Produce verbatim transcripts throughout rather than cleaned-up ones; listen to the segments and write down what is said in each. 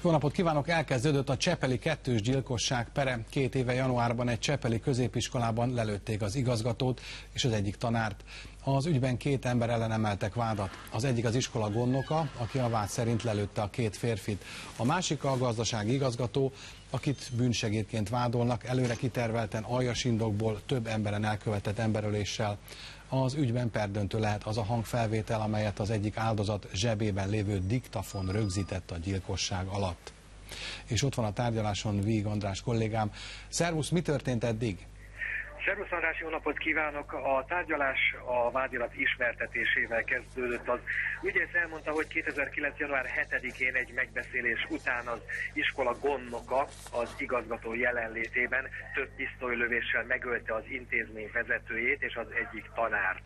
Jó napot kívánok! Elkezdődött a csepeli kettős gyilkosság pere. Két éve januárban egy csepeli középiskolában lelőtték az igazgatót és az egyik tanárt. Az ügyben két ember ellen emeltek vádat. Az egyik az iskola gondnoka, aki a vád szerint lelőtte a két férfit. A másik a gazdasági igazgató, akit bűnsegédként vádolnak, előre kitervelten aljas indokból több emberen elkövetett emberöléssel. Az ügyben perdöntő lehet az a hangfelvétel, amelyet az egyik áldozat zsebében lévő diktafon rögzített a gyilkosság alatt. És ott van a tárgyaláson Víg András kollégám. Szervusz, mi történt eddig? Szervusz András, jó napot kívánok! A tárgyalás a vádirat ismertetésével kezdődött. Az ügyész elmondta, hogy kétezer-kilenc. január hetedikén egy megbeszélés után az iskola gondnoka az igazgató jelenlétében több pisztolylövéssel megölte az intézmény vezetőjét és az egyik tanárt.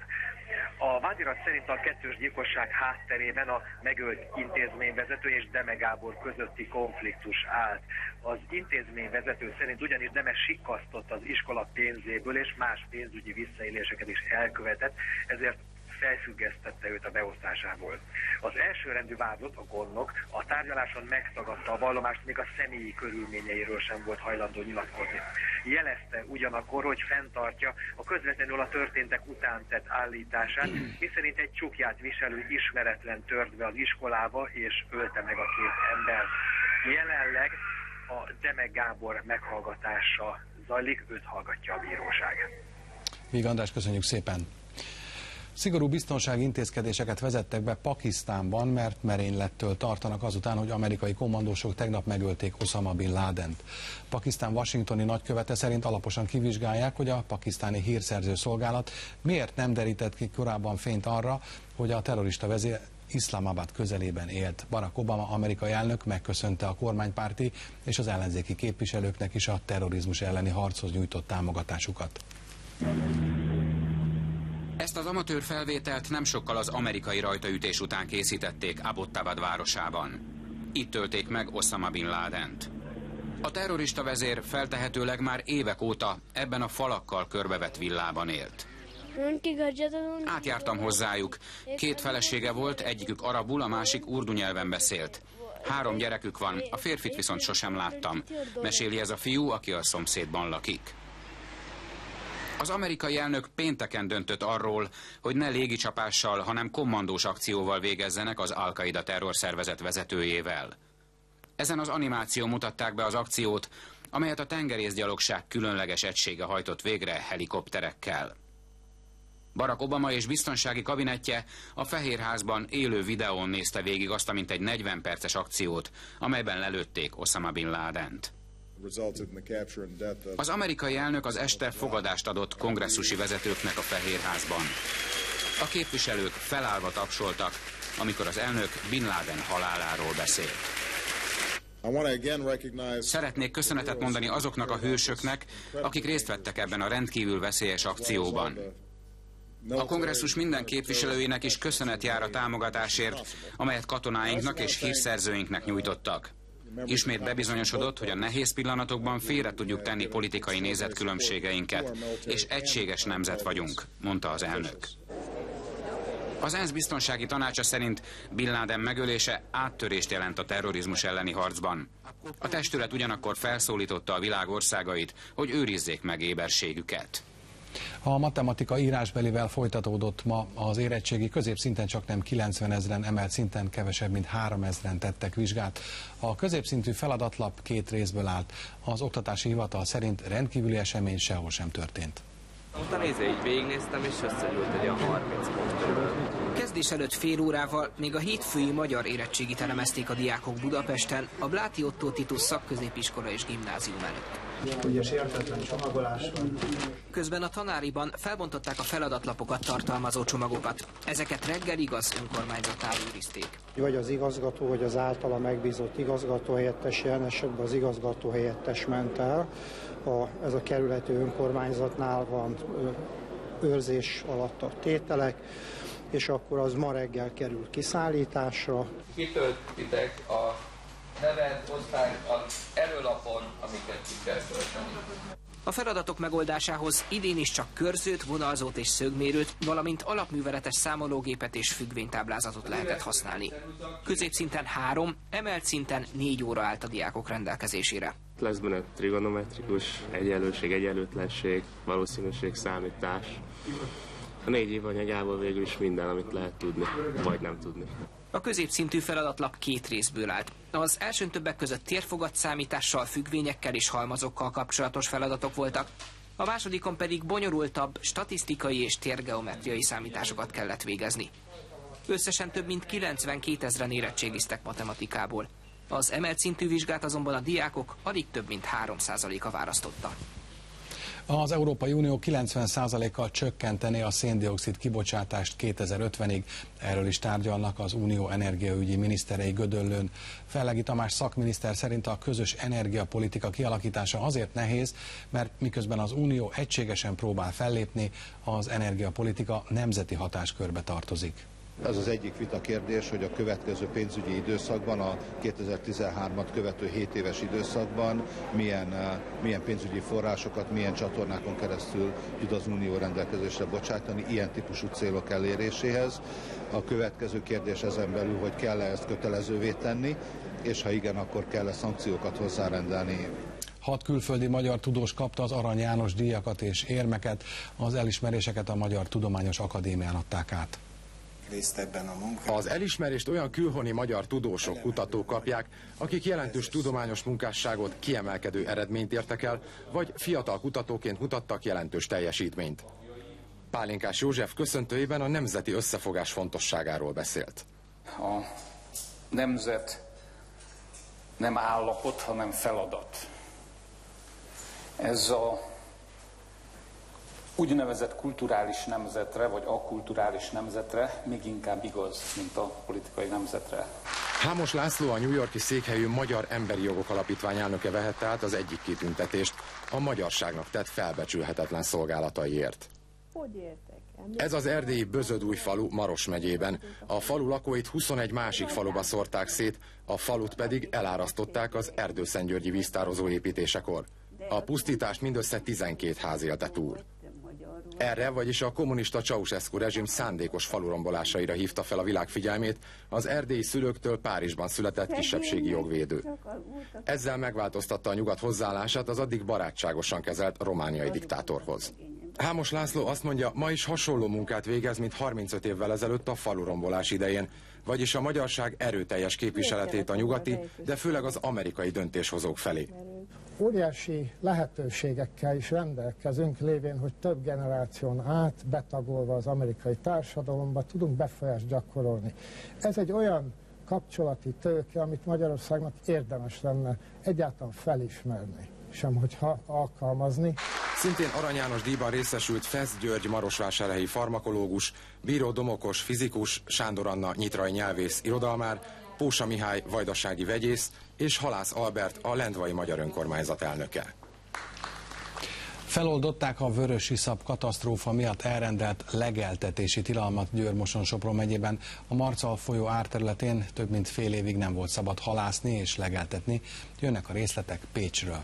A vádirat szerint a kettős gyilkosság hátterében a megölt intézményvezető és Deme Gábor közötti konfliktus állt. Az intézményvezető szerint ugyanis Deme sikasztott az iskola pénzéből és más pénzügyi visszaéléseket is elkövetett, ezért felfüggesztette őt a beosztásából. Az elsőrendű vádlott, a gondnok, a tárgyaláson megtagadta a vallomást, még a személyi körülményeiről sem volt hajlandó nyilatkozni. Jelezte ugyanakkor, hogy fenntartja a közvetlenül a történtek után tett állítását, miszerint egy csukját viselő ismeretlen tört be az iskolába és ölte meg a két embert. Jelenleg a Deme Gábor meghallgatása zajlik, őt hallgatja a bíróság. Víg András, köszönjük szépen! Szigorú biztonsági intézkedéseket vezettek be Pakisztánban, mert merénylettől tartanak azután, hogy amerikai kommandósok tegnap megölték Oszama Bin Ládent. Pakisztán washingtoni nagykövete szerint alaposan kivizsgálják, hogy a pakisztáni hírszerző szolgálat miért nem derített ki korábban fényt arra, hogy a terrorista vezér Iszlamabad közelében élt. Barack Obama amerikai elnök megköszönte a kormánypárti és az ellenzéki képviselőknek is a terrorizmus elleni harchoz nyújtott támogatásukat. Ezt az amatőr felvételt nem sokkal az amerikai rajtaütés után készítették Abbottabad városában. Itt ölték meg Oszama Bin Ládent. A terrorista vezér feltehetőleg már évek óta ebben a falakkal körbevett villában élt. Átjártam hozzájuk. Két felesége volt, egyikük arabul, a másik urdu nyelven beszélt. Három gyerekük van, a férfit viszont sosem láttam. Meséli ez a fiú, aki a szomszédban lakik. Az amerikai elnök pénteken döntött arról, hogy ne légicsapással, hanem kommandós akcióval végezzenek az Al-Qaida terrorszervezet vezetőjével. Ezen az animáció mutatták be az akciót, amelyet a tengerészgyalogság különleges egysége hajtott végre helikopterekkel. Barack Obama és biztonsági kabinettje a Fehérházban élő videón nézte végig azt a mintegy negyven perces akciót, amelyben lelőtték Oszama Bin Ládent. Az amerikai elnök az este fogadást adott kongresszusi vezetőknek a Fehérházban. A képviselők felállva tapsoltak, amikor az elnök Bin Laden haláláról beszélt. Szeretnék köszönetet mondani azoknak a hősöknek, akik részt vettek ebben a rendkívül veszélyes akcióban. A kongresszus minden képviselőjének is köszönet jár a támogatásért, amelyet katonáinknak és hírszerzőinknek nyújtottak. Ismét bebizonyosodott, hogy a nehéz pillanatokban félre tudjuk tenni politikai nézetkülönbségeinket, és egységes nemzet vagyunk, mondta az elnök. Az ENSZ biztonsági tanácsa szerint Bin Laden megölése áttörést jelent a terrorizmus elleni harcban. A testület ugyanakkor felszólította a világ országait, hogy őrizzék meg éberségüket. A matematika írásbelivel folytatódott ma az érettségi, középszinten csak nem kilencvenezren, emelt szinten kevesebb, mint háromezren tettek vizsgát. A középszintű feladatlap két részből állt. Az oktatási hivatal szerint rendkívüli esemény sehol sem történt. Utána nézve így végignéztem, és összegyűlt egy olyan harminc pont körül. Kezdés előtt fél órával még a hétfői magyar érettségit elemezték a diákok Budapesten, a Bláti Ottó Titus szakközépiskola és gimnázium előtt. Ugye sértetlen csomagolás van. Közben a tanáriban felbontották a feladatlapokat tartalmazó csomagokat. Ezeket reggelig az önkormányzatnál őrizték. Vagy az igazgató, vagy az általa megbízott igazgatóhelyettes, jelen esetben az igazgatóhelyettes ment el. A, ez a kerületi önkormányzatnál van ö, őrzés alatt a tételek, és akkor az ma reggel kerül kiszállításra. Kitöltitek a nevet, osztályt az előlapon, amiket ki kell tölteni. A feladatok megoldásához idén is csak körzőt, vonalzót és szögmérőt, valamint alapműveletes számológépet és függvénytáblázatot lehetett használni. Középszinten három, emelt szinten négy óra állt a diákok rendelkezésére. Lesz benne trigonometrikus, egyenlőség, egyenlőtlenség, valószínűség, számítás. A négy év anyagából végül is minden, amit lehet tudni, vagy nem tudni. A középszintű feladatlap két részből állt. Az elsőn többek között térfogatszámítással, függvényekkel és halmazokkal kapcsolatos feladatok voltak. A másodikon pedig bonyolultabb statisztikai és térgeometriai számításokat kellett végezni. Összesen több mint kilencvenkétezren érettségiztek matematikából. Az emelt szintű vizsgát azonban a diákok alig több mint három százaléka választotta. Az Európai Unió kilencven százalékkal csökkentené a szén-dioxid kibocsátást kétezer-ötvenig. Erről is tárgyalnak az Unió energiaügyi miniszterei Gödöllőn. Fellegi Tamás szakminiszter szerint a közös energiapolitika kialakítása azért nehéz, mert miközben az Unió egységesen próbál fellépni, az energiapolitika nemzeti hatáskörbe tartozik. Ez az egyik vita kérdés, hogy a következő pénzügyi időszakban, a kétezer-tizenhármat követő hét éves időszakban milyen, milyen pénzügyi forrásokat, milyen csatornákon keresztül tud az Unió rendelkezésre bocsátani ilyen típusú célok eléréséhez. A következő kérdés ezen belül, hogy kell-e ezt kötelezővé tenni, és ha igen, akkor kell-e szankciókat hozzárendelni. Hat külföldi magyar tudós kapta az Arany János díjakat és érmeket, az elismeréseket a Magyar Tudományos Akadémián adták át. Részt ebben a munkában. Az elismerést olyan külhoni magyar tudósok, kutatók kapják, akik jelentős tudományos munkásságot, kiemelkedő eredményt értek el, vagy fiatal kutatóként mutattak jelentős teljesítményt. Pálinkás József köszöntőjében a nemzeti összefogás fontosságáról beszélt. A nemzet nem állapot, hanem feladat. Ez a úgynevezett kulturális nemzetre, vagy akulturális nemzetre még inkább igaz, mint a politikai nemzetre. Hámos László, a New York-i székhelyű Magyar Emberi Jogok Alapítvány elnöke vehette át az egyik kitüntetést, a magyarságnak tett felbecsülhetetlen szolgálataiért. Ez az erdélyi Bözödújfalu Maros megyében. A falu lakóit huszonegy másik faluba szórták szét, a falut pedig elárasztották az erdőszentgyörgyi víztározó építésekor. A pusztítást mindössze tizenkét ház élte túl. Erre, vagyis a kommunista Ceausescu rezsim szándékos falurombolásaira hívta fel a világ figyelmét az erdélyi szülőktől Párizsban született kisebbségi jogvédő. Ezzel megváltoztatta a nyugat hozzáállását az addig barátságosan kezelt romániai diktátorhoz. Hámos László azt mondja, ma is hasonló munkát végez, mint harmincöt évvel ezelőtt a falurombolás idején, vagyis a magyarság erőteljes képviseletét a nyugati, de főleg az amerikai döntéshozók felé. Óriási lehetőségekkel is rendelkezünk, lévén, hogy több generáción át, betagolva az amerikai társadalomba tudunk befolyást gyakorolni. Ez egy olyan kapcsolati tőke, amit Magyarországnak érdemes lenne egyáltalán felismerni, sem hogyha alkalmazni. Szintén Arany János díjban részesült Fesz György marosvásárhelyi farmakológus, Bíró Domokos fizikus, Sándor Anna nyitrai nyelvész irodalmár, Pósa Mihály vajdasági vegyész és Halász Albert a lendvai magyar önkormányzat elnöke. Feloldották a vörösiszap katasztrófa miatt elrendelt legeltetési tilalmat Győr-Moson-Sopron megyében. A Marcal folyó árterületén több mint fél évig nem volt szabad halászni és legeltetni. Jönnek a részletek Pécsről.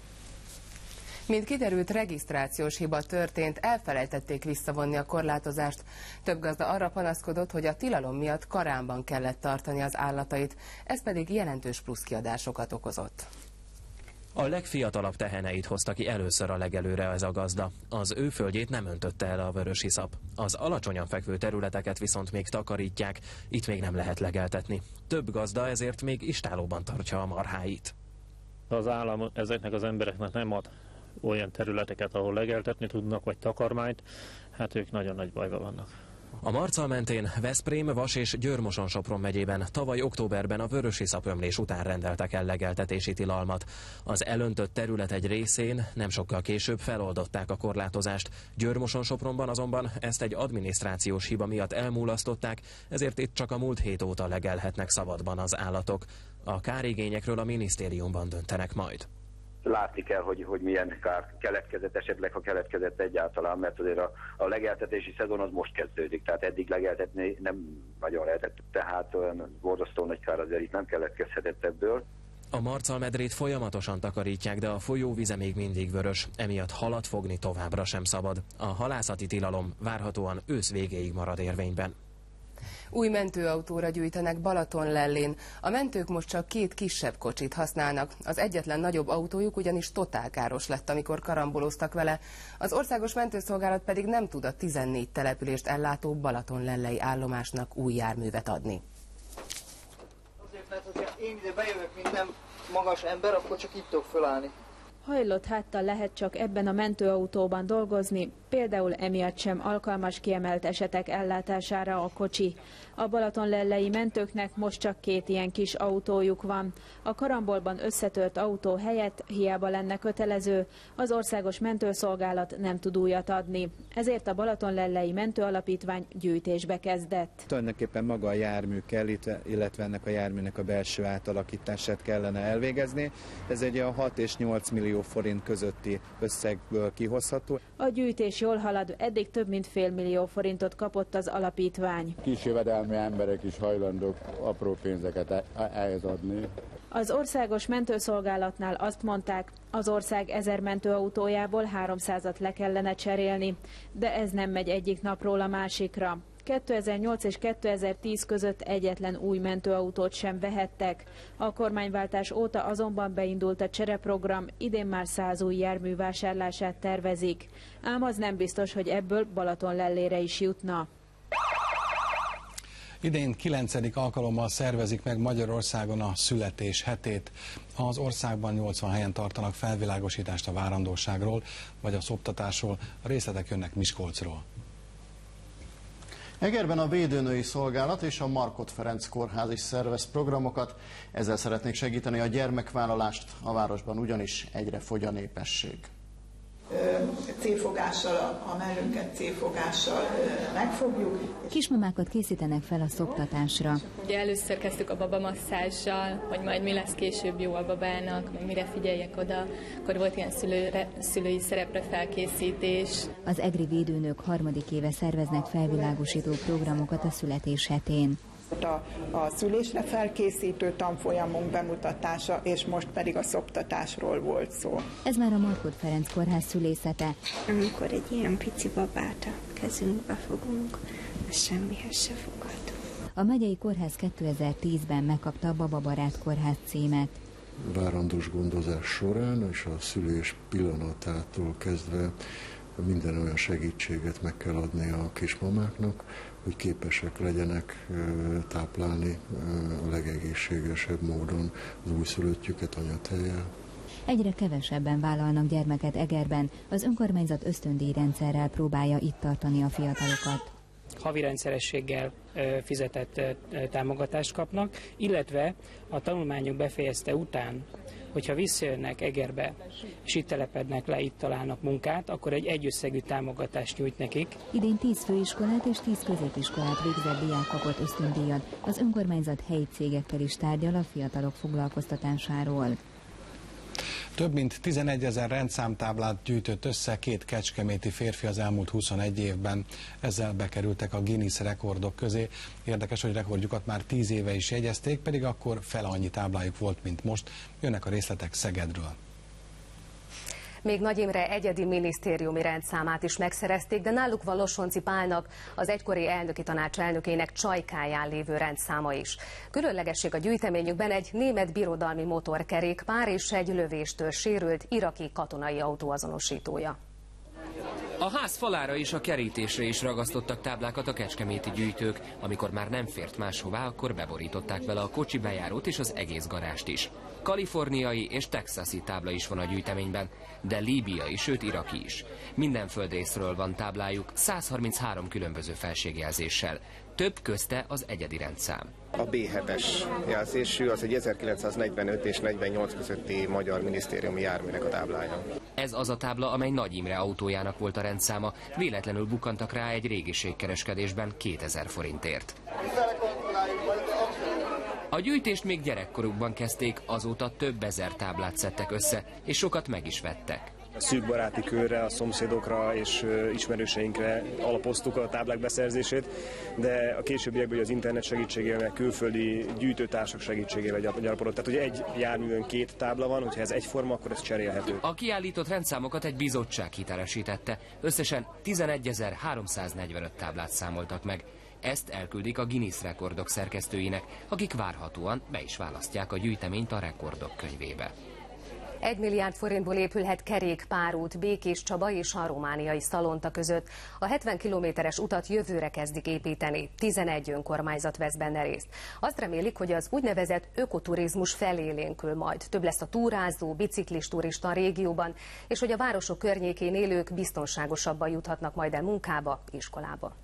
Mint kiderült, regisztrációs hiba történt, elfelejtették visszavonni a korlátozást. Több gazda arra panaszkodott, hogy a tilalom miatt karánban kellett tartani az állatait, ez pedig jelentős pluszkiadásokat okozott. A legfiatalabb teheneit hozta ki először a legelőre ez a gazda. Az ő földjét nem öntötte el a vörösiszap. Az alacsonyan fekvő területeket viszont még takarítják, itt még nem lehet legeltetni. Több gazda ezért még istálóban tartja a marháit. Az állam ezeknek az embereknek nem ad olyan területeket, ahol legeltetni tudnak, vagy takarmányt, hát ők nagyon nagy bajban vannak. A Marcal mentén Veszprém, Vas és Győr-Moson-Sopron megyében tavaly októberben a vörösiszap ömlés után rendeltek el legeltetési tilalmat. Az elöntött terület egy részén nem sokkal később feloldották a korlátozást. Győr-Moson-Sopronban azonban ezt egy adminisztrációs hiba miatt elmulasztották, ezért itt csak a múlt hét óta legelhetnek szabadban az állatok. A kárigényekről a minisztériumban döntenek majd. Látni kell, hogy, hogy milyen kár keletkezett, esetleg ha keletkezett egyáltalán, mert azért a, a legeltetési szezon az most kezdődik, tehát eddig legeltetni nem nagyon lehetett, tehát olyan borzasztó nagy kár azért itt nem keletkezhetett ebből. A Marcal-medrét folyamatosan takarítják, de a folyóvize még mindig vörös, emiatt halat fogni továbbra sem szabad. A halászati tilalom várhatóan ősz végéig marad érvényben. Új mentőautóra gyűjtenek Balatonlellén. A mentők most csak két kisebb kocsit használnak. Az egyetlen nagyobb autójuk ugyanis totálkáros lett, amikor karamboloztak vele. Az Országos Mentőszolgálat pedig nem tud a tizennégy települést ellátó balatonlellei állomásnak új járművet adni. Azért, mert hogyha én ide bejövök, mint nem magas ember, akkor csak itt tudok fölállni. Hajlott háttal lehet csak ebben a mentőautóban dolgozni, például emiatt sem alkalmas kiemelt esetek ellátására a kocsi. A balatonlellei mentőknek most csak két ilyen kis autójuk van. A karambolban összetört autó helyett hiába lenne kötelező, az Országos Mentőszolgálat nem tud újat adni. Ezért a Balatonlellei Mentőalapítvány gyűjtésbe kezdett. Tulajdonképpen maga a jármű kell, illetve ennek a járműnek a belső átalakítását kellene elvégezni. Ez egy a hat és nyolc millió forint közötti összegből kihozható. A gyűjtés jól halad, eddig több mint fél millió forintot kapott az alapítvány. Kis jövedelmű emberek is hajlandók apró pénzeket ehhez adni. Az Országos Mentőszolgálatnál azt mondták, az ország ezer mentőautójából háromszázat le kellene cserélni, de ez nem megy egyik napról a másikra. kétezer-nyolc és kétezer-tíz között egyetlen új mentőautót sem vehettek. A kormányváltás óta azonban beindult a csereprogram, idén már száz új jármű vásárlását tervezik. Ám az nem biztos, hogy ebből Balatonlellére is jutna. Idén kilencedik alkalommal szervezik meg Magyarországon a születés hetét. Az országban nyolcvan helyen tartanak felvilágosítást a várandóságról vagy a szoptatásról. A részletek jönnek Miskolcról. Egerben a Védőnői Szolgálat és a Markhot Ferenc Kórház is szervez programokat. Ezzel szeretnék segíteni a gyermekvállalást, a városban ugyanis egyre fogy a népesség. Célfogással, a mellünket célfogással megfogjuk. Kismamákat készítenek fel a szoptatásra. Ugye először kezdtük a babamasszázsal, hogy majd mi lesz később jó a babának, meg mire figyeljek oda. Akkor volt ilyen szülőre, szülői szerepre felkészítés. Az egri védőnők harmadik éve szerveznek felvilágosító programokat a születés hetén. A, a szülésre felkészítő tanfolyamunk bemutatása, és most pedig a szoptatásról volt szó. Ez már a Markhot Ferenc Kórház szülészete. Amikor egy ilyen pici babát a kezünkbe fogunk, az semmihez se fogható. A megyei kórház kétezer-tízben megkapta a Bababarát Kórház címet. Várandós gondozás során és a szülés pillanatától kezdve minden olyan segítséget meg kell adni a kismamáknak, hogy képesek legyenek táplálni a legegészségesebb módon az újszülöttjüket anyatejjel. Egyre kevesebben vállalnak gyermeket Egerben, az önkormányzat ösztöndíjrendszerrel próbálja itt tartani a fiatalokat. Havi rendszerességgel fizetett támogatást kapnak, illetve a tanulmányok befejezte után, hogyha visszajönnek Egerbe, és itt telepednek le, itt találnak munkát, akkor egy egyösszegű támogatást nyújt nekik. Idén tíz főiskolát és tíz középiskolát végzett diák kapott ösztöndíjat. Az önkormányzat helyi cégekkel is tárgyal a fiatalok foglalkoztatásáról. Több mint tizenegyezer rendszámtáblát gyűjtött össze két kecskeméti férfi az elmúlt huszonegy évben. Ezzel bekerültek a Guinness rekordok közé. Érdekes, hogy rekordjukat már tíz éve is jegyezték, pedig akkor fele annyi táblájuk volt, mint most. Jönnek a részletek Szegedről. Még Nagy Imre egyedi minisztériumi rendszámát is megszerezték, de náluk van Lossonci Pálnak, az egykori elnöki tanács elnökének csajkáján lévő rendszáma is. Különlegesség a gyűjteményükben egy német birodalmi motorkerékpár és egy lövéstől sérült iraki katonai autó azonosítója. A ház falára és a kerítésre is ragasztottak táblákat a kecskeméti gyűjtők. Amikor már nem fért máshová, akkor beborították vele a kocsi bejárót és az egész garást is. Kaliforniai és texasi tábla is van a gyűjteményben, de líbiai, sőt iraki is. Minden földrészről van táblájuk száz harminchárom különböző felségjelzéssel. Több közte az egyedi rendszám. A bé hetes jelzésű, az egy ezerkilencszáznegyvenöt és negyvennyolc közötti magyar minisztériumi járműnek a táblája. Ez az a tábla, amely Nagy Imre autójának volt a rendszáma. Véletlenül bukkantak rá egy régiségkereskedésben kétezer forintért. A gyűjtést még gyerekkorukban kezdték, azóta több ezer táblát szedtek össze, és sokat meg is vettek. szűk baráti körre, a szomszédokra és ismerőseinkre alapoztuk a táblák beszerzését, de a későbbiekben az internet segítségével, külföldi gyűjtőtársak segítségével gyarapodott. Tehát ugye egy járművön két tábla van, hogyha ez egyforma, akkor ez cserélhető. A kiállított rendszámokat egy bizottság hitelesítette. Összesen tizenegyezer-háromszáznegyvenöt táblát számoltak meg. Ezt elküldik a Guinness rekordok szerkesztőinek, akik várhatóan be is választják a gyűjteményt a rekordok könyvébe. Egy milliárd forintból épülhet kerékpárút Békés Csaba és a romániai Szalonta között. A hetven kilométeres utat jövőre kezdik építeni. tizenegy önkormányzat vesz benne részt. Azt remélik, hogy az úgynevezett ökoturizmus felélénkül majd. Több lesz a túrázó, biciklis turista a régióban, és hogy a városok környékén élők biztonságosabban juthatnak majd el munkába, iskolába.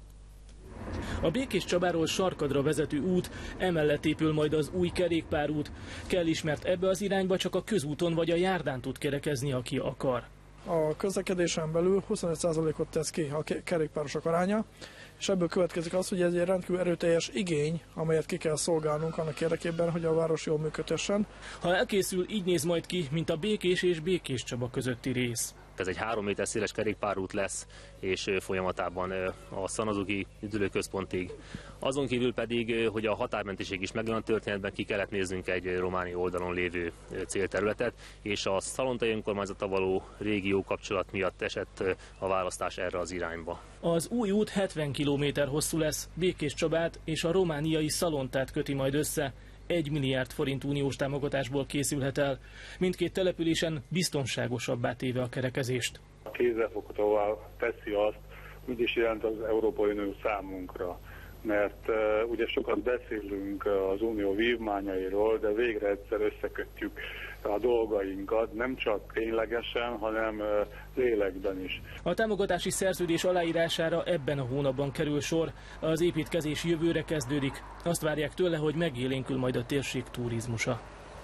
A Békés Csabáról Sarkadra vezető út, emellett épül majd az új kerékpárút. Kell is, mert ebbe az irányba csak a közúton vagy a járdán tud kerekezni, aki akar. A közlekedésen belül huszonöt százalékot tesz ki a kerékpárosok aránya, és ebből következik az, hogy ez egy rendkívül erőteljes igény, amelyet ki kell szolgálnunk annak érdekében, hogy a város jól működhessen. Ha elkészül, így néz majd ki, mint a Békés és Békés Csaba közötti rész. Ez egy három méter széles kerékpárút lesz, és folyamatában a Szanazuki üdülőközpontig. Azon kívül pedig, hogy a határmentiség is megvan a történetben, ki kellett néznünk egy romániai oldalon lévő célterületet, és a szalontai önkormányzattal való régió kapcsolat miatt esett a választás erre az irányba. Az új út hetven kilométer hosszú lesz, Békés Csabát és a romániai Szalontát köti majd össze. Egy milliárd forint uniós támogatásból készülhet el. Mindkét településen biztonságosabbá téve a kerekezést. Kézzelfoghatóvá teszi azt, mit is jelent az Európai Unió számunkra. Mert uh, ugye sokat beszélünk az unió vívmányairól, de végre egyszer összekötjük a dolgainkat, nem csak ténylegesen, hanem uh, lélekben is. A támogatási szerződés aláírására ebben a hónapban kerül sor, az építkezés jövőre kezdődik. Azt várják tőle, hogy megélénkül majd a térség turizmusa.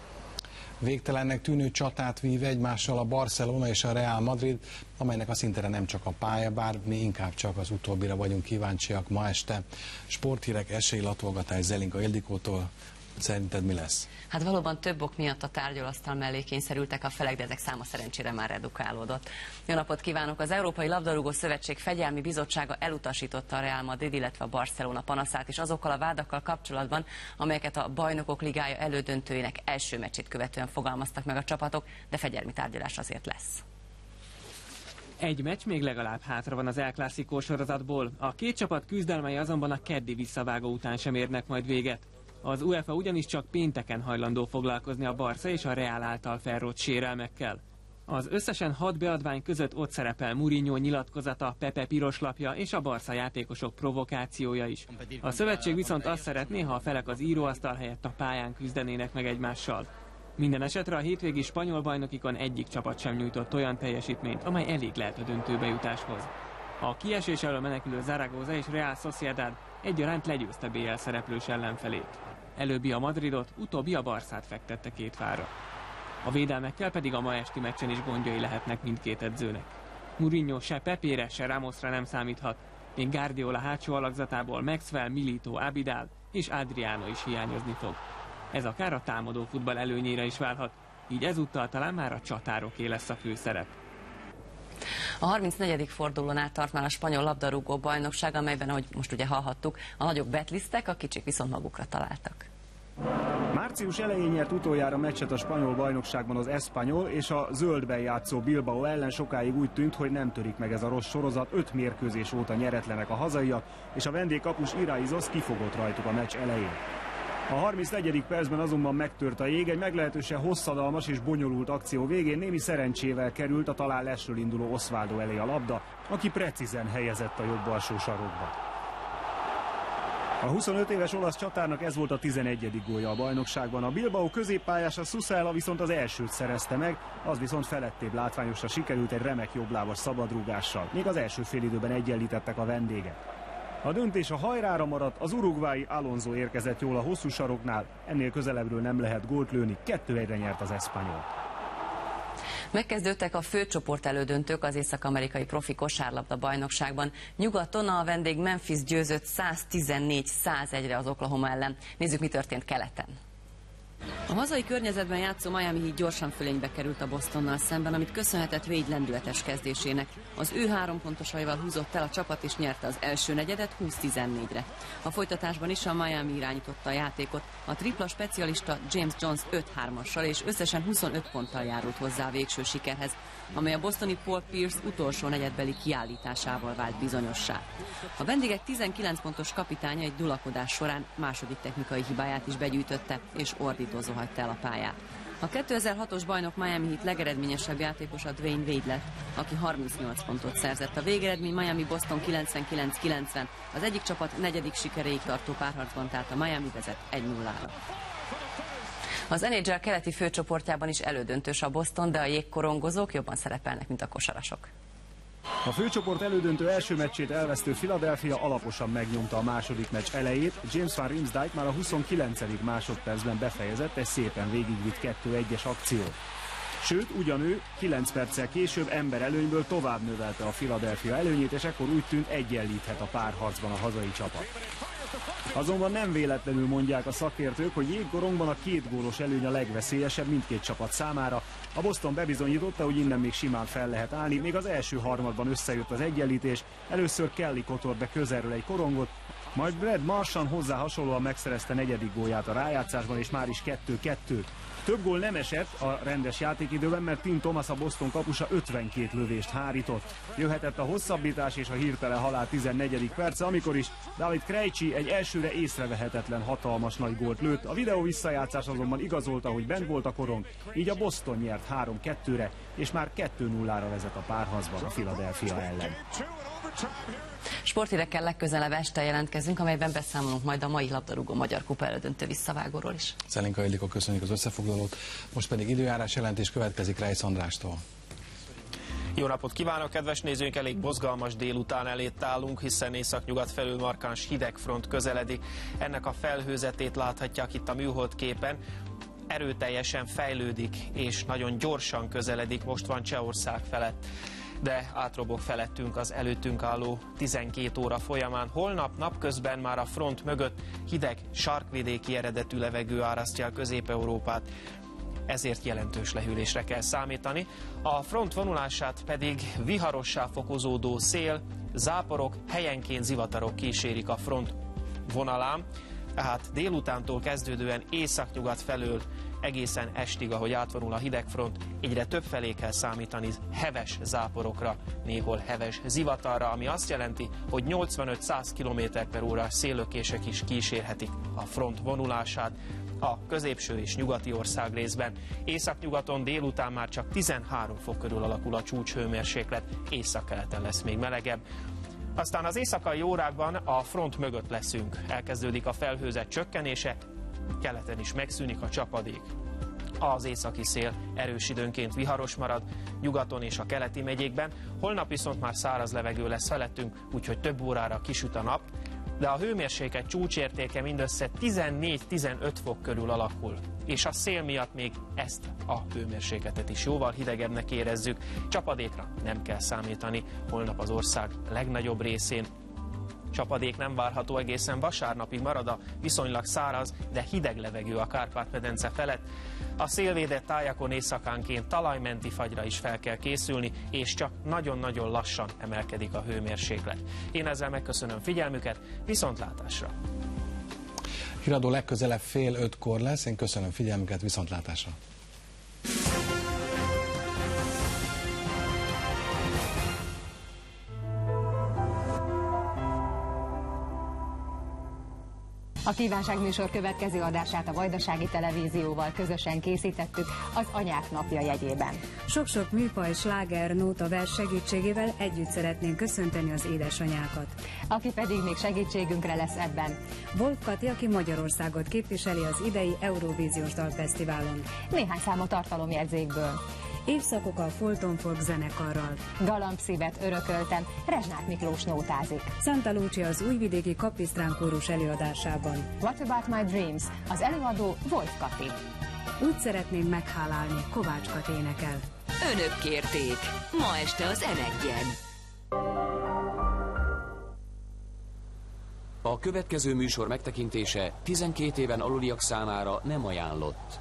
Végtelennek tűnő csatát vív egymással a Barcelona és a Real Madrid, amelynek a szintere nem csak a pálya, bár mi inkább csak az utóbbira vagyunk kíváncsiak ma este. Sporthírek, esélylatolgatás Zelinka Ildikótól. Szerinted mi lesz? Hát valóban több ok miatt a tárgyalóasztal mellé kényszerültek a felek, de ezek száma szerencsére már redukálódott. Jó napot kívánok! Az Európai Labdarúgó Szövetség Fegyelmi Bizottsága elutasította a Real Madrid, illetve a Barcelona panaszát is azokkal a vádakkal kapcsolatban, amelyeket a Bajnokok Ligája elődöntőjének első meccsét követően fogalmaztak meg a csapatok, de fegyelmi tárgyalás azért lesz. Egy meccs még legalább hátra van az El Clásico sorozatból. A két csapat küzdelmei azonban a keddi visszavágó után sem érnek majd véget. Az UEFA ugyanis csak pénteken hajlandó foglalkozni a Barca és a Real által felrótt sérelmekkel. Az összesen hat beadvány között ott szerepel Mourinho nyilatkozata, Pepe piroslapja és a Barca játékosok provokációja is. A szövetség viszont azt szeretné, ha a felek az íróasztal helyett a pályán küzdenének meg egymással. Minden esetre a hétvégi spanyol bajnokikon egyik csapat sem nyújtott olyan teljesítményt, amely elég lehet a döntőbe jutáshoz. A kiesés elől menekülő Zaragoza és Real Sociedad egyaránt legyőzte bé el szereplős ellenfelét. Előbbi a Madridot, utóbbi a Barszát fektette két fára. A védelmekkel pedig a ma esti meccsen is gondjai lehetnek mindkét edzőnek. Mourinho se Pepére, se Ramosra nem számíthat, még Guardiola hátsó alakzatából Maxwell, Milito, Abidal és Adriano is hiányozni fog. Ez akár a támadó futball előnyére is válhat, így ezúttal talán már a csatároké lesz a főszerep. A harmincnegyedik fordulónál tart már a spanyol labdarúgó bajnokság, amelyben, ahogy most ugye hallhattuk, a nagyok betlisztek, a kicsik viszont magukra találtak. Március elején nyert utoljára meccset a spanyol bajnokságban az Espanyol, és a zöldben játszó Bilbao ellen sokáig úgy tűnt, hogy nem törik meg ez a rossz sorozat. Öt mérkőzés óta nyeretlenek a hazaiak, és a vendégkapus Iraizoz kifogott rajtuk a meccs elején. A harmincnegyedik percben azonban megtört a jég, egy meglehetősen hosszadalmas és bonyolult akció végén némi szerencsével került a talán lesről induló Osvaldo elé a labda, aki precízen helyezett a jobb alsó sarokba. A huszonöt éves olasz csatárnak ez volt a tizenegyedik gólja a bajnokságban. A Bilbao középpályása Susela viszont az elsőt szerezte meg, az viszont felettébb látványosra sikerült egy remek jobblábas szabadrúgással. Még az első félidőben egyenlítettek a vendégek. A döntés a hajrára maradt, az uruguayi Alonso érkezett jól a hosszú saroknál, ennél közelebbről nem lehet gólt lőni, kettő egyre nyert az Espanyol. Megkezdődtek a főcsoport elődöntők az észak-amerikai profi kosárlabda bajnokságban. Nyugaton a vendég Memphis győzött száztizennégy százegyre az Oklahoma ellen. Nézzük, mi történt keleten. A hazai környezetben játszó Miami Heat gyorsan fölénybe került a Bostonnal szemben, amit köszönhetett Wade lendületes kezdésének. Az ő három pontosaival húzott el a csapat és nyerte az első negyedet húsz tizennégyre. A folytatásban is a Miami irányította a játékot. A tripla specialista James Jones öt hármassal és összesen huszonöt ponttal járult hozzá a végső sikerhez, amely a bostoni Paul Pierce utolsó negyedbeli kiállításával vált bizonyossá. A vendégek tizenkilenc pontos kapitánya egy dulakodás során második technikai hibáját is begyűjtötte, és ordítozó hagyta el a pályát. A kétezer-hatos bajnok Miami Heat legeredményesebb játékosa Dwayne Wade lett, aki harmincnyolc pontot szerzett. A végeredmény Miami-Boston kilencvenkilenc kilencven. Az egyik csapat negyedik sikeréig tartó párharcban, tehát a Miami vezet egy nullára. Az en há el keleti főcsoportjában is elődöntős a Boston, de a jégkorongozók jobban szerepelnek, mint a kosarasok. A főcsoport elődöntő első meccsét elvesztő Philadelphia alaposan megnyomta a második meccs elejét. James Van Riemsdyk már a huszonkilencedik másodpercben befejezett egy szépen végigvitt kettő egyes akciót. Sőt, ugyanő kilenc perccel később emberelőnyből tovább növelte a Philadelphia előnyét, és ekkor úgy tűnt, egyenlíthet a párharcban a hazai csapat. Azonban nem véletlenül mondják a szakértők, hogy jégkorongban a két gólos előny a legveszélyesebb mindkét csapat számára. A Boston bebizonyította, hogy innen még simán fel lehet állni, még az első harmadban összejött az egyenlítés, először Kelly kotor be közelről egy korongot, majd Brad Marchand hozzá hasonlóan megszerezte negyedik gólját a rájátszásban, és már is kettő kettő. Több gól nem esett a rendes játékidőben, mert Tim Thomas, a Boston kapusa ötvenkét lövést hárított. Jöhetett a hosszabbítás és a hirtelen halál tizennegyedik perce, amikor is David Krejci egy elsőre észrevehetetlen hatalmas nagy gólt lőtt. A videó visszajátszás azonban igazolta, hogy bent volt a korong, így a Boston nyert három kettőre, és már kettő nullára vezet a párharcban a Philadelphia ellen. Sporthírekkel legközelebb este jelentkezünk, amelyben beszámolunk majd a mai labdarúgó Magyar Kupa elődöntő visszavágóról is. Szelinka Ildikó, köszönjük az összefoglalót. Most pedig időjárás jelentés következik Reisz Andrástól. Jó napot kívánok, kedves nézőink! Elég mozgalmas délután elét állunk, hiszen északnyugat felül markáns hidegfront közeledik. Ennek a felhőzetét láthatják itt a műhold képen. Erőteljesen fejlődik és nagyon gyorsan közeledik, most van Csehország felett, de átrobog felettünk az előttünk álló tizenkét óra folyamán. Holnap napközben már a front mögött hideg, sarkvidéki eredetű levegő árasztja el Közép-Európát, ezért jelentős lehűlésre kell számítani. A front vonulását pedig viharossá fokozódó szél, záporok, helyenként zivatarok kísérik a front vonalán, tehát délutántól kezdődően északnyugat felől egészen estig, ahogy átvonul a hidegfront, egyre több felé kell számítani heves záporokra, néhol heves zivatarra, ami azt jelenti, hogy nyolcvanöt-száz kilométer per órás széllökések is kísérhetik a front vonulását a középső és nyugati ország részben. Északnyugaton délután már csak tizenhárom fok körül alakul a csúcshőmérséklet, északkeleten lesz még melegebb. Aztán az éjszakai órákban a front mögött leszünk. Elkezdődik a felhőzet csökkenése, keleten is megszűnik a csapadék. Az északi szél erős időnként viharos marad, nyugaton és a keleti megyékben, holnap viszont már száraz levegő lesz felettünk, úgyhogy több órára kisüt a nap, de a hőmérséklet csúcsértéke mindössze tizennégy-tizenöt fok körül alakul, és a szél miatt még ezt a hőmérsékletet is jóval hidegebbnek érezzük. Csapadékra nem kell számítani holnap az ország legnagyobb részén. Csapadék nem várható egészen vasárnapig, marad a viszonylag száraz, de hideg levegő a Kárpát-medence felett. A szélvédett tájakon éjszakánként talajmenti fagyra is fel kell készülni, és csak nagyon-nagyon lassan emelkedik a hőmérséklet. Én ezzel megköszönöm figyelmüket, viszontlátásra! Híradó legközelebb fél ötkor lesz, én köszönöm figyelmüket, viszontlátásra! A Kívánságműsor következő adását a Vajdasági Televízióval közösen készítettük az Anyák Napja jegyében. Sok-sok műfaj, sláger, nóta, vers segítségével együtt szeretnénk köszönteni az édesanyákat. Aki pedig még segítségünkre lesz ebben. Wolf Kati, aki Magyarországot képviseli az idei Eurovíziós Dalfesztiválon. Néhány számot tartalomjegyzékből. Évszakok a Folton Folk zenekarral. Galambszívet örököltem, Rezsnák Miklós nótázik. Santa Lucia az újvidéki Kapisztrán kórus előadásában. What About My Dreams? Az előadó Wolf Kati. Úgy szeretnénk meghálálni, Kovács Kati énekel. Önök kérték, ma este az en egyen. A következő műsor megtekintése tizenkét éven aluliak számára nem ajánlott.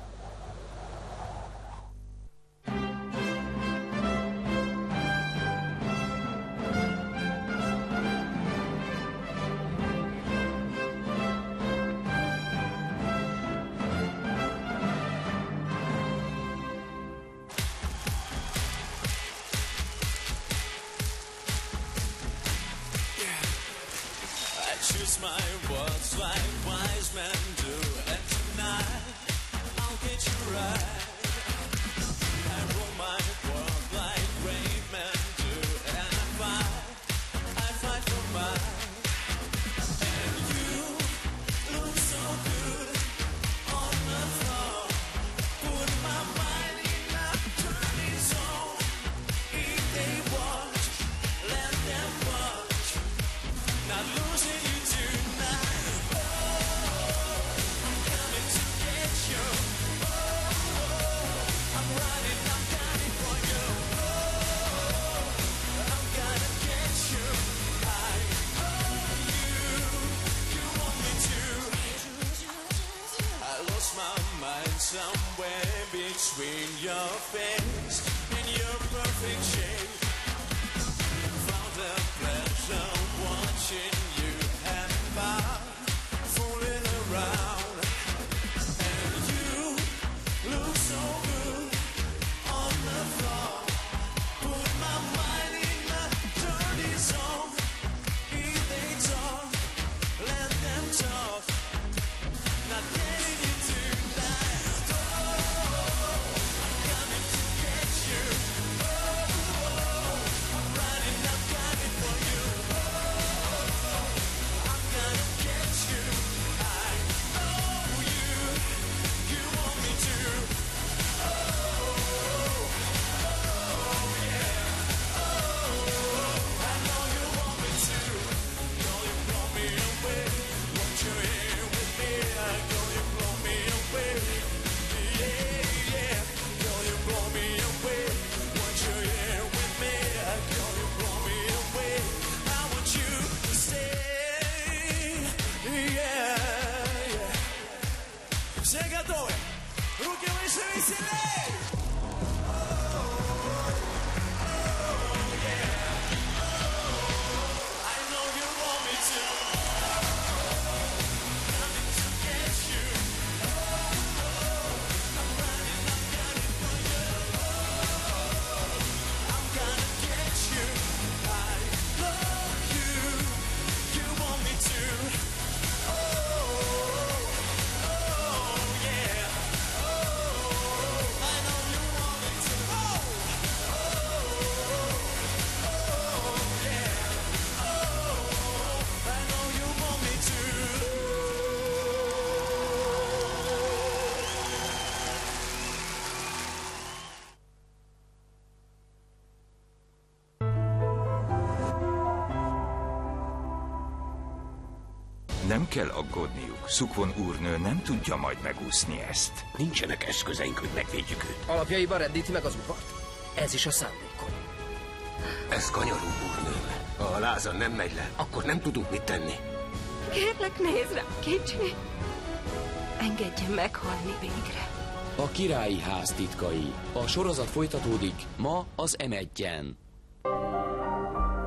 Nem kell aggódniuk. Szukvon úrnő nem tudja majd megúszni ezt. Nincsenek eszközeink, hogy megvédjük őt. Alapjaiban rendíti meg az udvart. Ez is a szándékom. Ez kanyarú, úrnőm. Ha a lázan nem megy le, akkor nem tudunk mit tenni. Kérlek, nézd rá, kicsi. Engedjen meghalni végre. A Királyi Ház titkai. A sorozat folytatódik ma az em egyen.